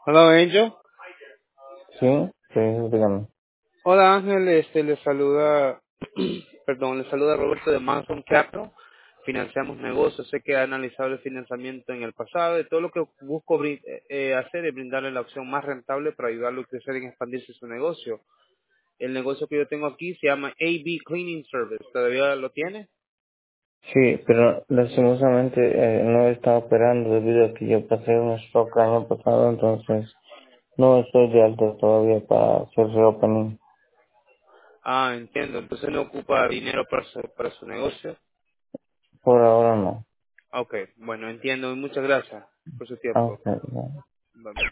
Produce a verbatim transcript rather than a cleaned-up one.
Hola Angel. Sí, sí, dígame. Hola Ángel, este le saluda, perdón, le saluda Roberto de Manson Capital. Financiamos negocios, sé que ha analizado el financiamiento en el pasado y todo lo que busco brin- eh, eh, hacer es brindarle la opción más rentable para ayudarlo a crecer y expandirse su negocio. El negocio que yo tengo aquí se llama A B Cleaning Service. ¿Todavía lo tiene? Sí, pero lastimosamente eh, no está operando debido a que yo pasé un stroke el año pasado, entonces no estoy de alta todavía para hacer reopening. Ah, entiendo. Entonces no ocupa dinero para su, para su negocio. Por ahora no. Ok, bueno, entiendo y muchas gracias por su Ah, tiempo. ok, ya. Bye, bye.